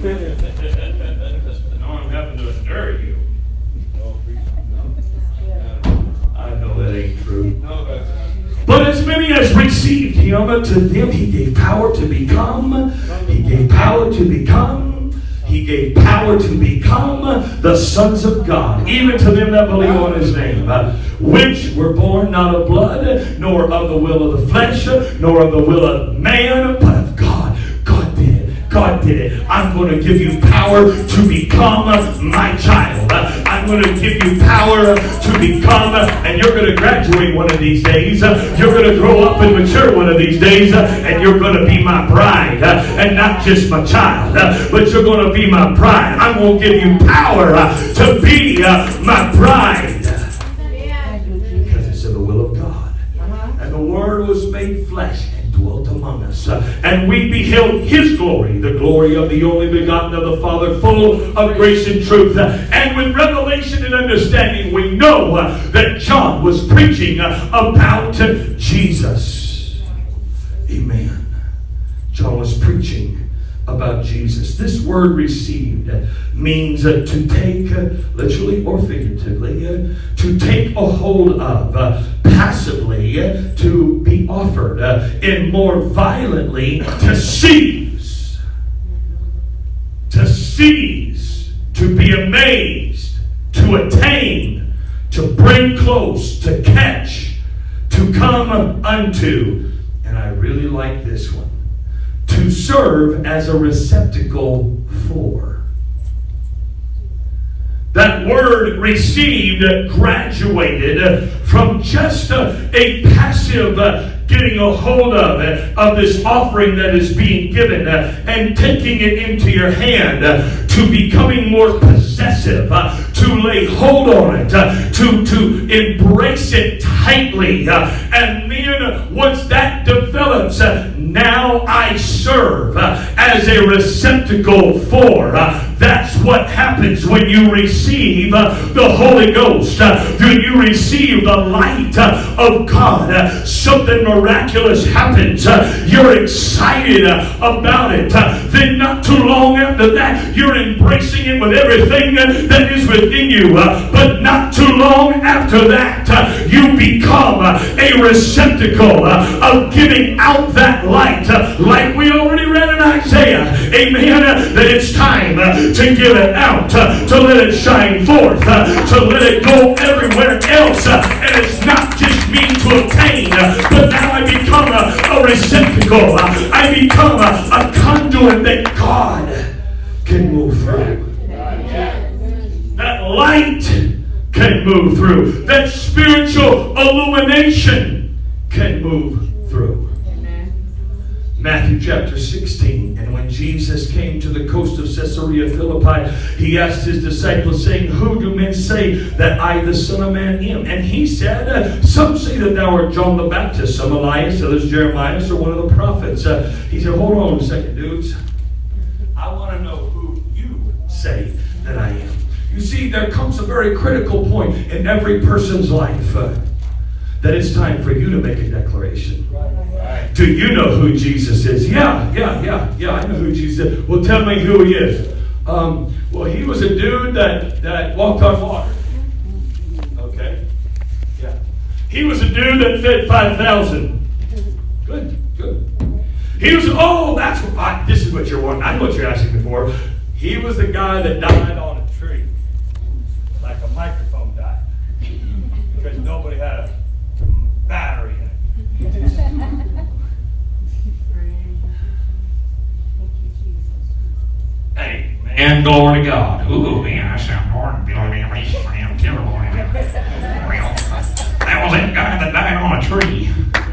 I'm having to endure you. I know that ain't true. But as many as received him, to them he gave power to become. He gave power to become. He gave power to become the sons of God, even to them that believe on his name, which were born not of blood, nor of the will of the flesh, nor of the will of man, but of God. God did it. God did it. I'm going to give you power to become my child. I'm going to give you power to become, and you're going to graduate one of these days. You're going to grow up and mature one of these days, and you're going to be my bride, and not just my child, but you're going to be my bride. I'm going to give you power to be my bride, because it's in the will of God. And the Word was made flesh and dwelt among us, and we beheld his glory, the glory of the only begotten of the Father, full of grace and truth. And with revelation and understanding, we know that John was preaching about Jesus. Amen. John was preaching about Jesus. This word received means to take, literally or figuratively, to take a hold of, passively, to be offered, and more violently, to seize. To seize, to be amazed, to attain, to bring close, to catch, to come unto. And I really like this one. To serve as a receptacle for. That word received graduated from just a passive getting a hold of this offering that is being given and taking it into your hand to becoming more possessive, to lay hold on it, to embrace it tightly. And then once that develops, now I serve as a receptacle for. That's what happens when you receive the Holy Ghost. When you receive the light of God, something miraculous happens. You're excited about it. Then not too long after that, you're embracing it with everything that is within you. But not too long after that, you become a receptacle of giving out that light. Like we already read in Isaiah. Amen. That it's time to give it out, to let it shine forth, to let it go everywhere else. And it's not just me to obtain, but now I become a receptacle. I become a conduit that God can move through. That light can move through. That spiritual illumination can move through. Matthew chapter 16. And when Jesus came to the coast of Caesarea Philippi, he asked his disciples, saying, Who do men say that I, the Son of Man, am? And he said, Some say that thou art John the Baptist, some Elias, others Jeremiah, or one of the prophets. He said, Hold on a second, dudes. I want to know who you say that I am. You see, there comes a very critical point in every person's life that it's time for you to make a declaration. Right. Do you know who Jesus is? Yeah, I know who Jesus is. Well, tell me who he is. Well, he was a dude that walked on water. Okay? Yeah. He was a dude that fed 5,000. Good. He was, this is what you're wanting. I know what you're asking me for. He was the guy that died on a tree. Like a microphone died. Because nobody had a battery in it. Hey, man, glory to God. Ooh, man, I sound hard. I'm terrible. That was that guy that died on a tree.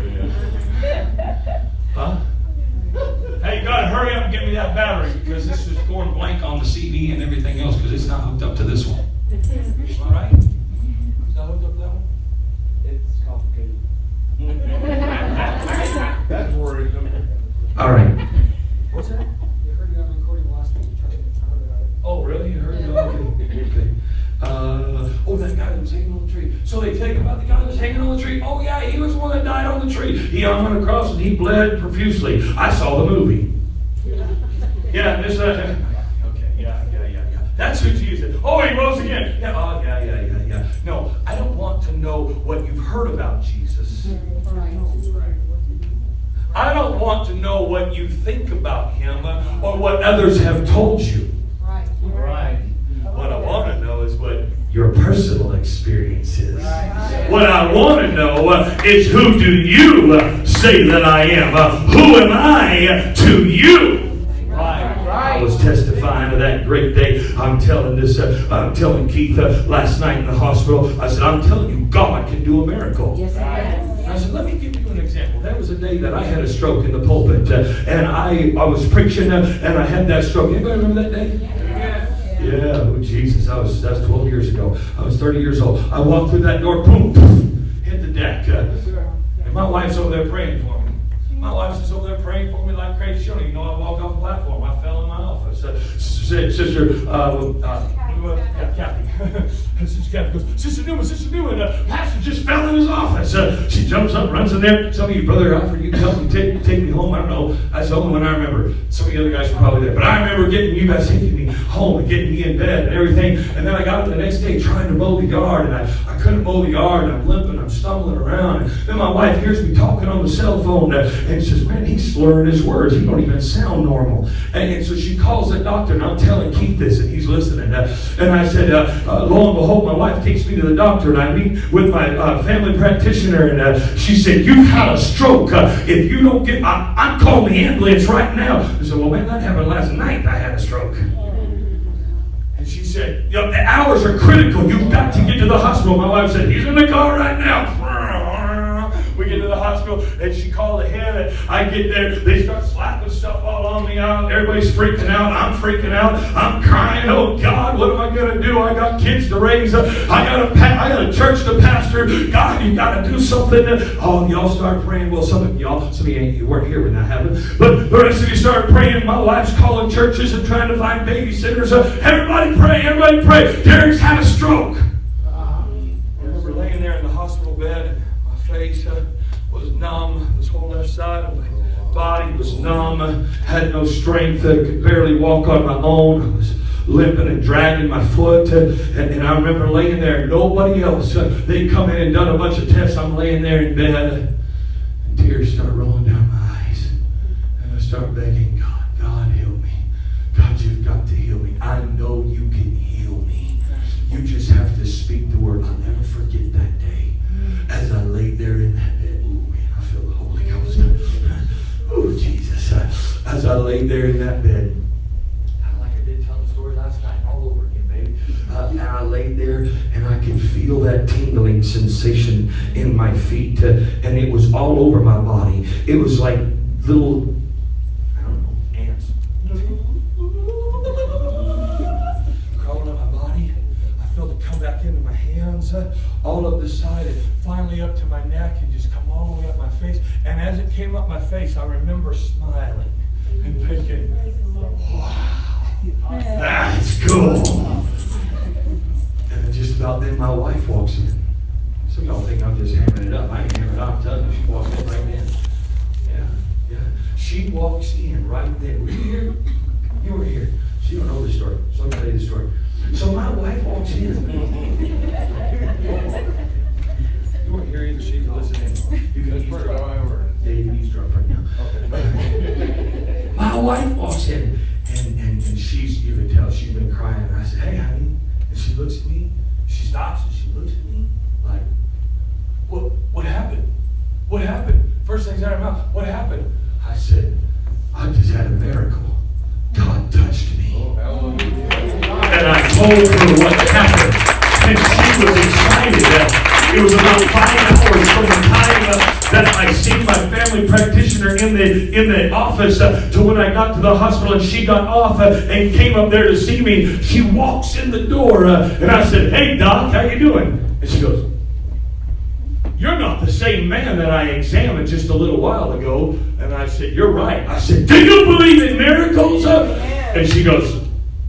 Huh? Hey, God, hurry up and give me that battery because this is going blank on the CD and everything else because it's not hooked up to this one. All right? Is that hooked up to that one? It's complicated. That's worried. All right. What's that? You heard you on recording last week. Oh, really? You heard? Okay. That guy that was hanging on the tree. So they think about the guy that was hanging on the tree. Oh, yeah, he was the one that died on the tree. He hung on the cross and he bled profusely. I saw the movie. Yeah, this, Oh, he rose again. Yeah, oh, yeah. No, I don't want to know what you've heard about Jesus. I don't want to know what you think about him or what others have told you. Right. What I want to know is what your personal experience is. What I want to know is, who do you say that I am? Who am I to you? I was testifying to that great day. I'm telling Keith last night in the hospital. I said, I'm telling you, God can do a miracle. Yes, I said, let me give you an example. That was a day that I had a stroke in the pulpit, and I was preaching, and I had that stroke. Anybody remember that day? Yeah, oh Jesus, that was 12 years ago. I was 30 years old. I walked through that door, boom, hit the deck. And my wife's over there praying for me. My wife's just over there praying for me like crazy. She don't even know I walked off the platform. I fell in my office. Sister, Kathy. Sister Kathy goes, Sister Newman, Pastor just fell in his office. She jumps up, runs in there. Some of you, Brother Alfred, you can help me take me home. I don't know. That's the only one I remember. Some of the other guys were probably there. But I remember getting you guys taking me home and getting me in bed and everything. And then I got up the next day trying to mow the yard. And I couldn't mow the yard. And I'm limping. I'm stumbling around. And then my wife hears me talking on the cell phone. And says, man, he's slurring his words. He don't even sound normal. And so she calls the doctor. And I'm telling Keith this. And he's listening. And I said, lo and behold, my wife takes me to the doctor, and I meet with my family practitioner, and she said, you've had a stroke. If you don't get, I'm calling the ambulance right now. I said, well, man, that happened last night. I had a stroke. And she said, the hours are critical. You've got to get to the hospital. My wife said, he's in the car right now. We get to the hospital, and she called ahead, and I get there. They start slapping stuff all on me. Everybody's freaking out. I'm freaking out. I'm crying. Oh, God, what am I going to do? I got kids to raise. I got a church to pastor. God, you got to do something. Oh, y'all start praying. Well, some of you weren't here when that happened. But the rest of you started praying. My wife's calling churches and trying to find babysitters. Everybody pray. Everybody pray. Derek's had a stroke. I remember laying there in the hospital bed. Face was numb. This whole left side of my body was numb. Had no strength. Could barely walk on my own. I was limping and dragging my foot. And I remember laying there. Nobody else. They'd come in and done a bunch of tests. I'm laying there in bed. And tears start rolling down my eyes. And I start begging, God, help me. God, you've got to heal me. I know you can heal me. You just have to speak the word. I'll never forget that day. As I laid there in that bed, ooh, man, I feel the Holy Ghost. Oh, Jesus. As I laid there in that bed, kind of like I did tell the story last night, all over again, baby. And I laid there, and I could feel that tingling sensation in my feet, and it was all over my body. It was like little, I don't know, ants. Crawling up my body. I felt it come back into my hands, all up the side, and finally up to my neck, and just come all the way up my face. And as it came up my face, I remember smiling and thinking, wow, that's cool. And then just about then, my wife walks in. Some of y'all think I'm just hammering it up. I ain't hammering it up. I'm telling you, she walks in right then. Yeah. She walks in right then. Were you here? You were here. She don't know the story, so I'm going to tell you the story. So my wife walks in. You weren't here either, so you can listen in. You can eavesdrop. Yeah, you can eavesdrop right now. Okay. My wife walks in, and you can tell she's been crying. And I said, hey, honey. And she looks at me. She stops, and she looks at me like, what happened? What happened? First thing's out of her mouth, what happened? I said, I just had a miracle. God touched me. And I told her what happened. And she was excited. It was about 5 hours from the time that I seen my family practitioner in the office to when I got to the hospital, and she got off and came up there to see me. She walks in the door, and I said, hey, Doc, how you doing? And she goes, you're not the same man that I examined just a little while ago. And I said, you're right. I said, do you believe in miracles? And she goes,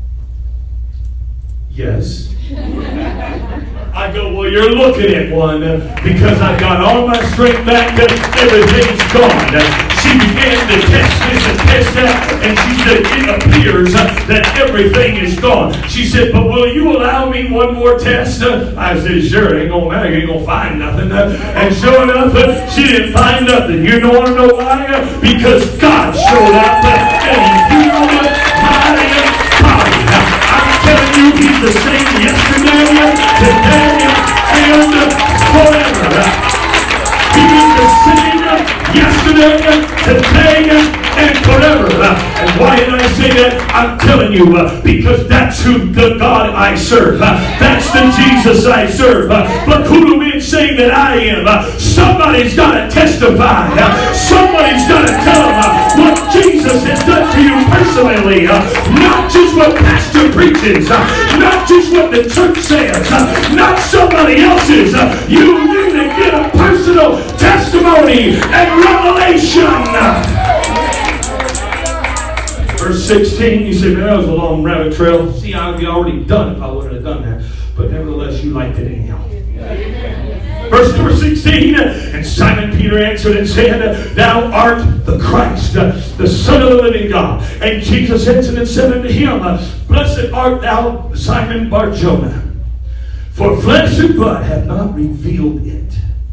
yes. I go, well, you're looking at one because I got all my strength back. Everything's gone. She she began to test this and test that, and she said, it appears that everything is gone. She said, but will you allow me one more test? I said, sure, it ain't gonna matter, you ain't gonna find nothing. And sure enough, she didn't find nothing. You don't want to know why? Because God showed up and he healed my body. I'm telling you, he's the same yesterday, today, and forever. He is the same yesterday, today, and forever. And why did I say that? I'm telling you, because that's who the God I serve. That's the Jesus I serve. But who do men say that I am? Somebody's got to testify. Somebody's got to tell them what Jesus has done to you personally. Not just what pastor preaches. Not just what the church says. Not somebody else's. You need to get a personal testimony and revelation. Verse 16, you say, man, that was a long rabbit trail. See, I'd be already done if I wouldn't have done that. But nevertheless, you liked it anyhow. Verse number 16, and Simon Peter answered and said, thou art the Christ, the Son of the living God. And Jesus answered and said unto him, blessed art thou, Simon Bar-Jonah, for flesh and blood have not revealed it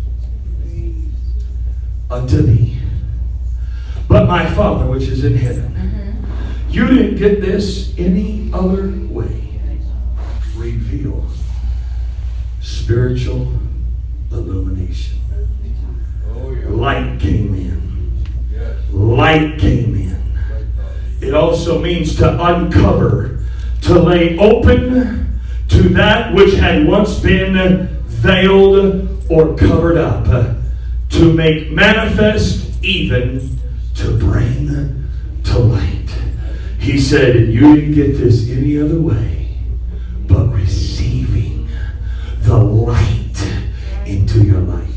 unto thee, but my Father which is in heaven. You didn't get this any other way. Reveal. Spiritual illumination. Light came in. Light came in. It also means to uncover, to lay open to that which had once been veiled or covered up, to make manifest, even to bring to light. He said, you didn't get this any other way but receiving the light into your life.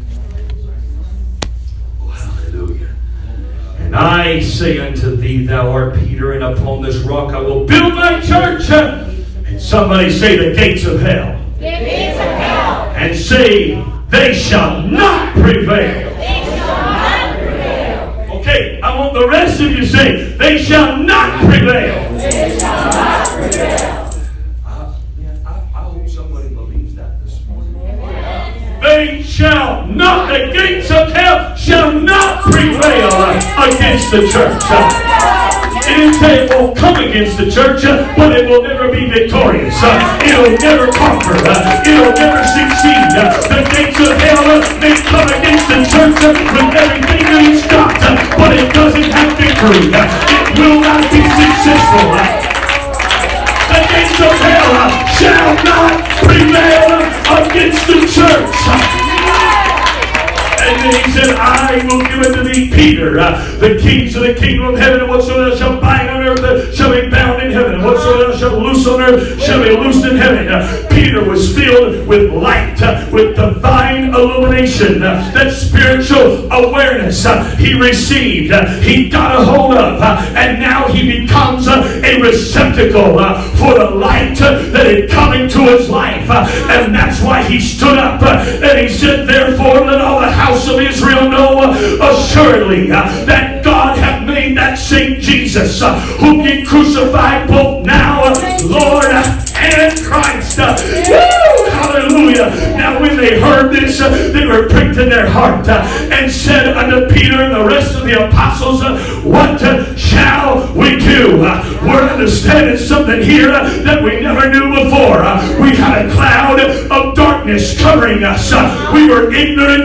Oh, hallelujah. And I say unto thee, thou art Peter, and upon this rock I will build my church. And somebody say, the gates of hell. The gates of hell. And say, they shall not prevail. Okay, I want the rest of you to say, they shall not prevail. They shall not prevail. I hope somebody believes that this morning. They shall not, the gates of hell shall not prevail against the church. It didn't say it won't come against the church, but it will never be victorious. It'll never conquer. It'll never succeed. The gates of hell may come against the church with everything that it's got, but it doesn't have victory. It will not be successful. The gates of hell shall not prevail against the church. And then he said, I will give unto thee, Peter, the keys of the kingdom of heaven, and whatsoever thou shalt bind on earth shall be bound in heaven, and whatsoever thou shalt loose on earth shall be loosed in heaven. Peter was filled with light, with divine illumination, that spiritual awareness he received, he got a hold of, and now he becomes a receptacle for the light that had come into his life. And that's why he stood up and he said, therefore let all the house of Israel know assuredly that God hath made that same Jesus whom ye crucified both now Lord and Christ. Hallelujah. Now when they heard this, they were pricked in their heart and said unto Peter and the rest of the apostles, what shall we do? We're understanding something here that we never knew before. We had a cloud of darkness covering us. We were ignorant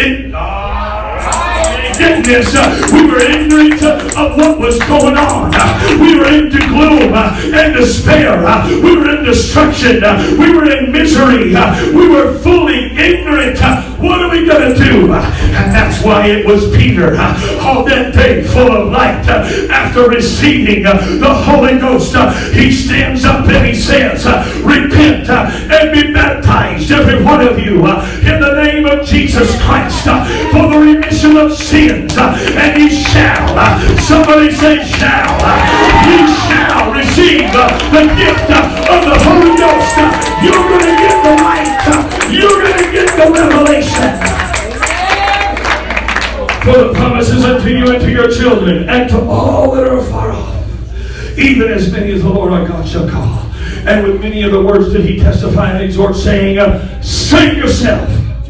we were ignorant of what was going on. We were into gloom and despair. We were in destruction. We were in misery. We were fully ignorant. What are we going to do? And that's why it was Peter on that day full of light. After receiving the Holy Ghost, he stands up and he says, repent and be baptized, every one of you, in the name of Jesus Christ for the remission of sins. And ye shall, somebody say shall, ye shall receive the gift of the Holy Ghost. You're going to get the light. You're going to get the revelation. For the promises unto you you and to your children and to all that are afar off, even as many as the Lord our God shall call. And with many of the words did he testify and exhort, saying, save yourself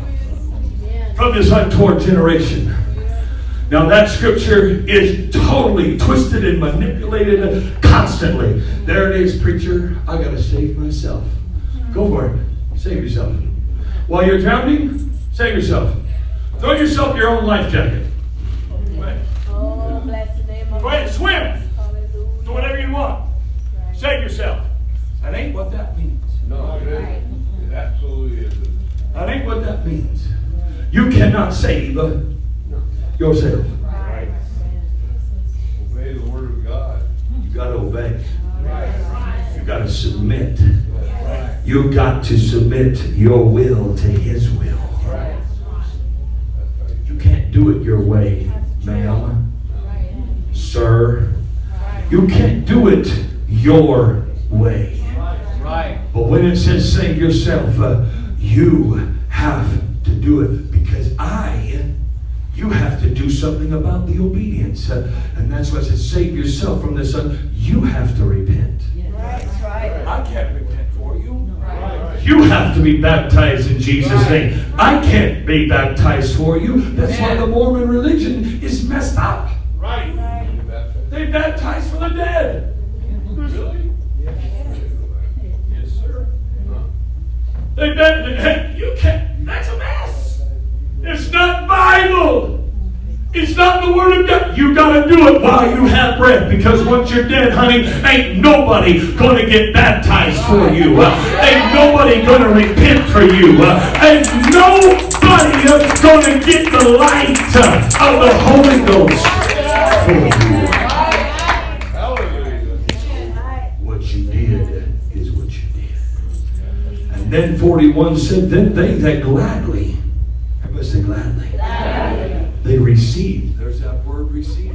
from this untoward generation. Now that scripture is totally twisted and manipulated constantly. There it is, preacher. I got to save myself. Go for it. Save yourself. While you're drowning, save yourself. Throw yourself your own life jacket. Go ahead. Oh, bless the name of Go ahead, swim. Hallelujah. Do whatever you want. Save yourself. That ain't what that means. No, it isn't. It absolutely isn't. That ain't what that means. You cannot save yourself. Right. Obey the word of God. You got to obey. Right. You got to submit. Right. You got to submit your will to His will. Right. You can't do it your way, ma'am, sir. You can't do it your way. Right. But when it says save yourself, you have to do it because you have to do something about the obedience. And that's why it says save yourself from this. You have to repent. That's right. I can't repent for you. Right. You have to be baptized in Jesus' name. I can't be baptized for you. That's why the Mormon religion is messed up. Right. They baptize for the dead. Really? Yes, sir. Huh. They baptize. You can't. That's a mess. It's not Bible. It's not the Word of God. You got to do it while you have breath, because once you're dead, honey, ain't nobody going to get baptized for you. Ain't nobody going to repent for you. Ain't nobody going to get the light of the Holy Ghost for you. Hallelujah. What you did is what you did. And then 41 said, then they that gladly, everybody say gladly. They received. There's that word received.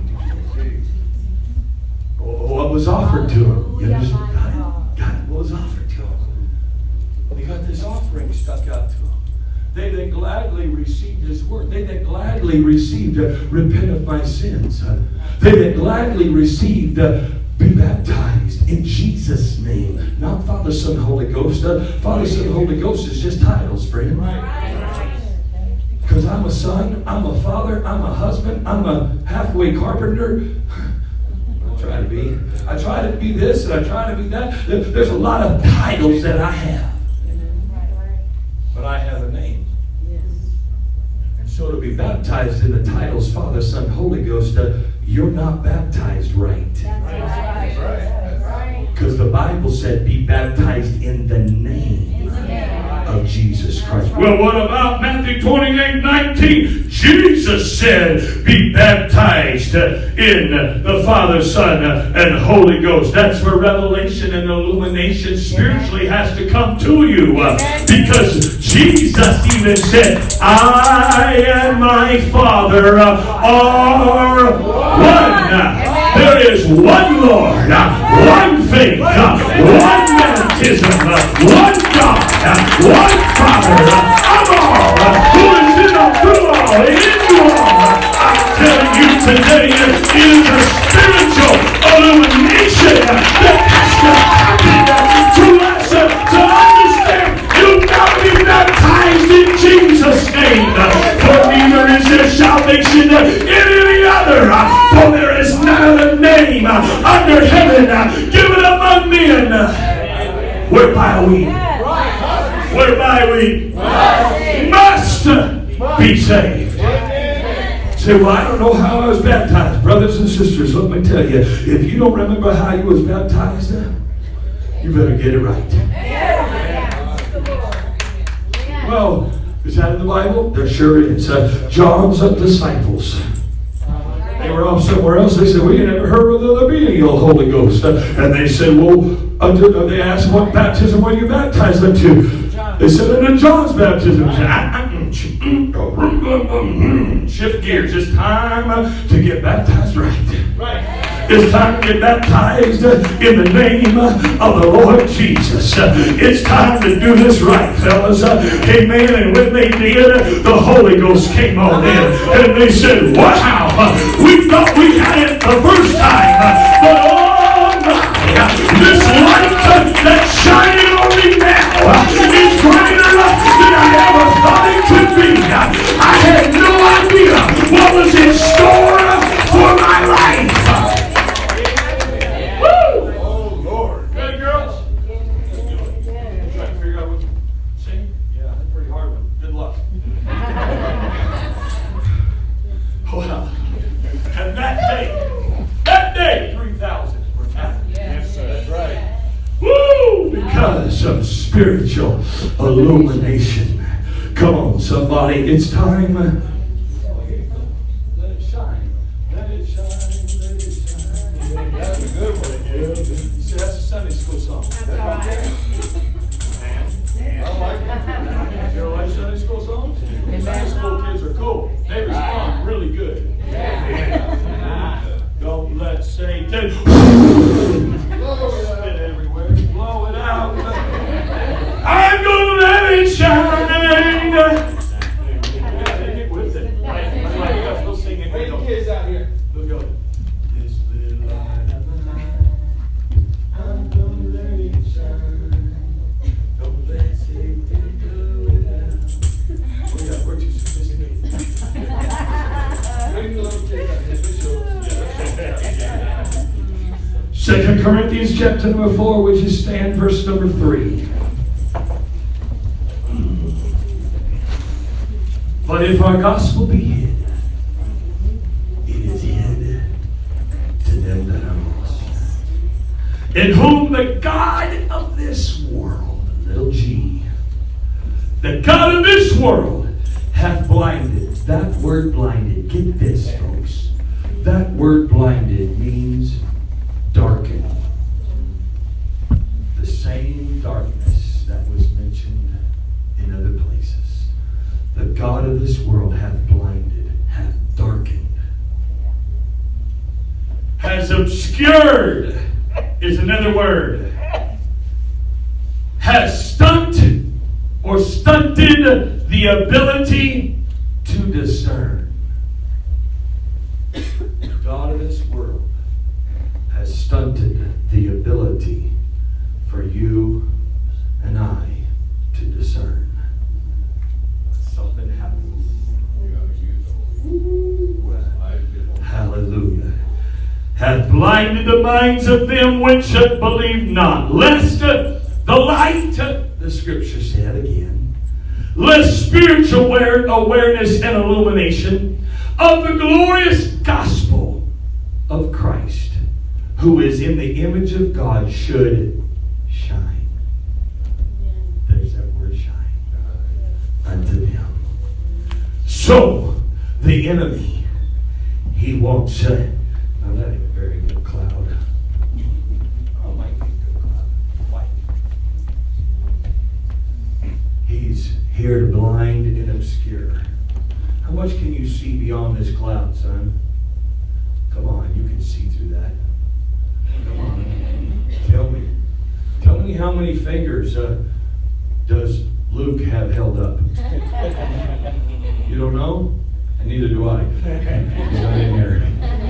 What was offered to them. You understand? God, what was offered to them? They got this offering stuck out to them. They that gladly received His word. They that gladly received, repent of my sins. They that gladly received, be baptized in Jesus' name. Not Father, Son, Holy Ghost. Father, Son, Holy Ghost is just titles, friend. Because I'm a son, I'm a father, I'm a husband, I'm a halfway carpenter. I try to be. I try to be this and I try to be that. There's a lot of titles that I have. But I have a name. And so to be baptized in the titles Father, Son, Holy Ghost, you're not baptized right. Because the Bible said be baptized in the name of Jesus Christ. Well, what about Matthew 28:19? Jesus said, be baptized in the Father, Son, and Holy Ghost. That's where revelation and illumination spiritually has to come to you. Because Jesus even said, I and my Father are one. There is one Lord, one faith, one baptism, one God, one Father of all, who is in all, through all, and in you all. I'm telling you today, it is a spiritual illumination that has to happen to us to understand you've got to be baptized in Jesus' name. For neither is there salvation in any other, for there is none other name under heaven given among men whereby we must be saved. Say, well, I don't know how I was baptized. Brothers and sisters, let me tell you, if you don't remember how you was baptized, you better get it right. Well, is that in the Bible? There sure is. John's disciples. They were off somewhere else. They said, we never heard of there being a Holy Ghost. And they said, well, they asked, what baptism were you baptized into? They said, into John's baptism. Shift gears. It's time to get baptized right. It's time to get baptized in the name of the Lord Jesus. It's time to do this right, fellas. Amen. And when they did, the Holy Ghost came on in. And they said, wow, we thought we had it the first time. But oh my, this light that's shining on me now is greater than I ever thought it could be. I had no idea what was in store for my life. Woo! Oh, Lord. Hey, girls. Trying to figure out what to sing? Yeah, that's a pretty hard one. Good luck. Well, and that day, 3,000 were baptized. Yes, sir. That's right. Woo! Because of spiritual illumination. Come on, somebody. It's time. Let it shine. Let it shine. Let it shine. That's a good one. Yeah. See, that's a Sunday school song. That's all right. I like it. You don't like Sunday school songs? Sunday school kids are cool. They respond really good. Don't let Satan Spit everywhere. Blow it out. I'm gonna let it shine. Get with it. That's why you guys go sing it. Bring the kids out here. We'll go. This little light of the night, I'm gonna let it shine. Don't let Satan blow it out. Oh yeah, we're too sophisticated. Bring the little kids out here. Second Corinthians chapter number 4, would you stand, verse number 3. But if our gospel be hid, it is hid to them that are lost, in whom the God of this world, little g, the God of this world hath blinded. That word blinded, get this, folks. That word blinded means darkened. The same darkness that was mentioned in other places. The God of this world hath blinded, hath darkened, has obscured, is another word, has stunted or stunted the ability to discern. The God of this world has stunted the ability for you and I to discern. Something happens. Hallelujah. Hath blinded the minds of them which believe not, lest the light, the scripture said again, lest spiritual awareness and illumination of the glorious gospel of Christ, who is in the image of God, should shine. There's that word, shine. Unto them. So, the enemy, he wants, now that ain't a very good cloud. Oh, might be a good cloud. White. He's here to blind and obscure. How much can you see beyond this cloud, son? Come on, you can see through that. Come on. Tell me. Tell me how many fingers does Luke have held up? You don't know? And neither do I. He's not in here.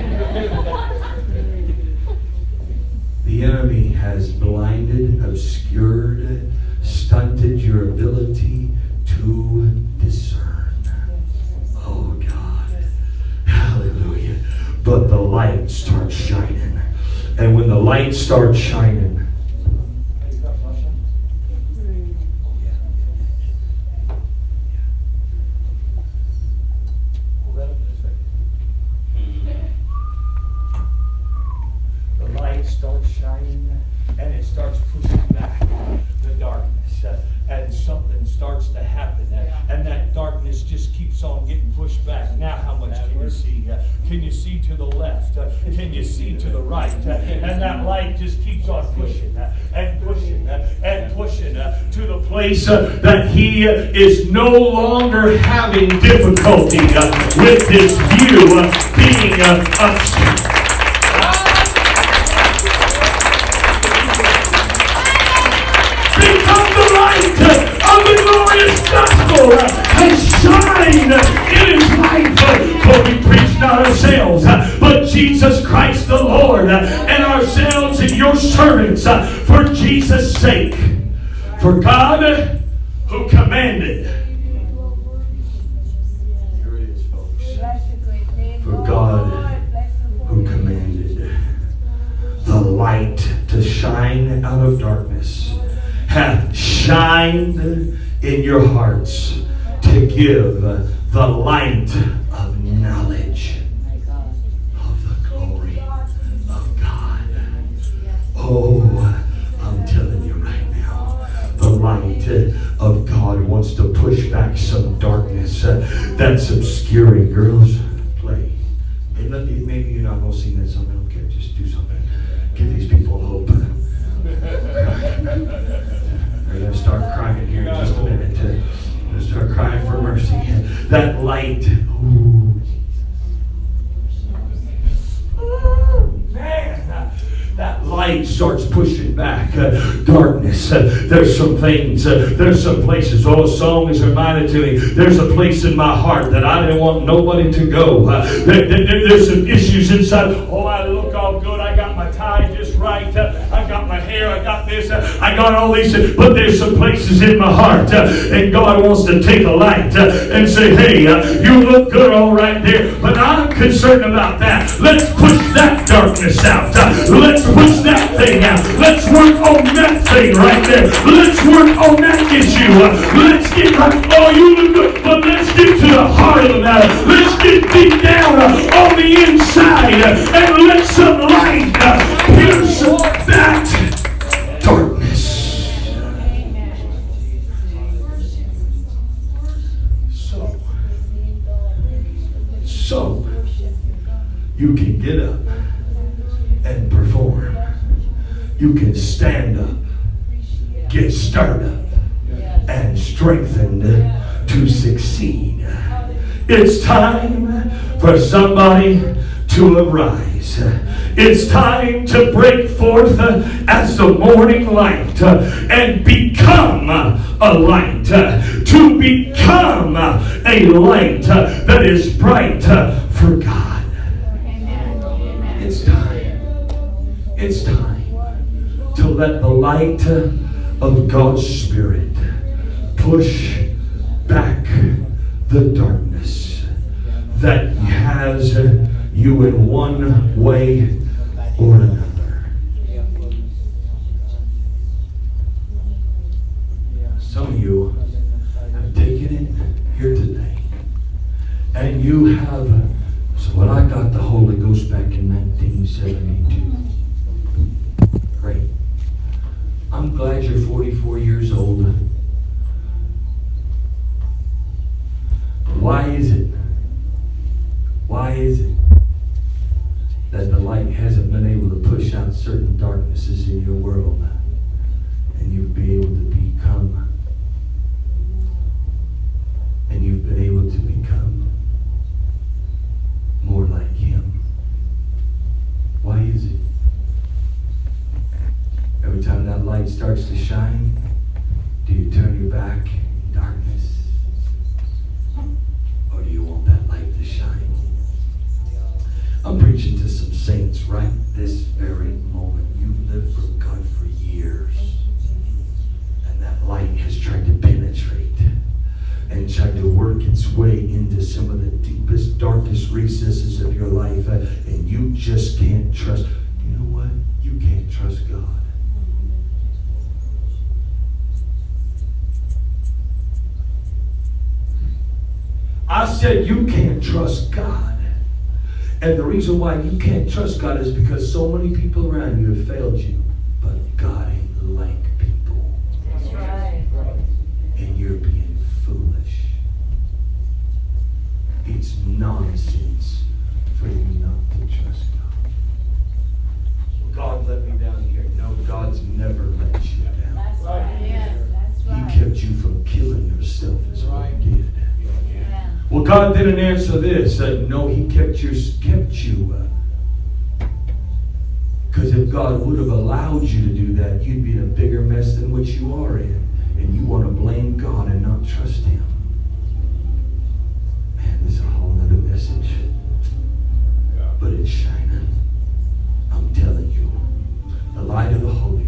The enemy has blinded, obscured, stunted your ability to discern. Oh God. Hallelujah. But the light starts shining. And when the light starts shining, the light starts shining and it starts pushing back the darkness. And something starts to happen. And that darkness just keeps on getting pushed back. Now how much can you see? Can you see to the left? Can you see to the right? And that light just keeps on pushing and pushing and pushing to the place that he is no longer having difficulty with this view being obscured. gospel has shined in his life. For we preach not ourselves, but Jesus Christ the Lord, and ourselves and your servants for Jesus' sake. For God who commanded. Here it is, folks. Bless your great name, For Lord. God Bless your who holy commanded the light to shine out of darkness hath shined in your hearts to give the light of knowledge of the glory of God. Oh, I'm telling you right now, the light of God wants to push back some darkness that's obscuring. Girls, play. Maybe you're not going to sing that song. I don't care. Just do something. Give these people hope. They're going to start crying here in just a minute. They're going to start crying for mercy. That light. Ooh. Man, that light starts pushing back darkness. There's some things, there's some places. Oh, a song is reminded to me. There's a place in my heart that I didn't want nobody to go. There's some issues inside. Oh, I look all good. I got my tie just right. I got my hair. I got this. I got all these things. But there's some places in my heart. And God wants to take a light and say, hey, you look good all right there. But I'm concerned about that. Let's push that darkness out. Let's push that thing out. Let's work on that thing right there. Let's work on that issue. Let's get right. Oh, you look good. But let's get to the heart of the matter. Let's get deep down on the inside and let some light pierce that darkness. So you can get up and perform. You can stand up, get stirred up, and strengthened to succeed. It's time for somebody to arise. It's time to break forth as the morning light and become a light. To become a light that is bright for God. It's time. It's time to let the light of God's Spirit push back the darkness that has you in one way or another. Some of you have taken it here today, and you have. So when I got the Holy Ghost back in 1972, great. I'm glad you're 44 years old. Why is it? Why is it that the light hasn't been able to push out certain darknesses in your world, and you've been able to become, more like Him? Why is it? Every time that light starts to shine, do you turn your back in darkness? Or do you want that light to shine? I'm preaching to some saints right this very moment. You've lived for God for years, and that light has tried to penetrate and tried to work its way into some of the deepest, darkest recesses of your life, and you just can't trust. You know what? You can't trust God. I said you can't trust God. And the reason why you can't trust God is because so many people around you have failed you. But God ain't like people. That's right. And you're being foolish. It's nonsense for you not to trust God. God let me down here. No, God's never let you down. That's right. Yes, that's right. He kept you from killing yourself is what He did. Yeah. Well, God didn't answer this. No, He kept you. Because if God would have allowed you to do that, you'd be in a bigger mess than what you are in. And you want to blame God and not trust Him. It's a whole nother message. But it's shining. I'm telling you, the light of the Holy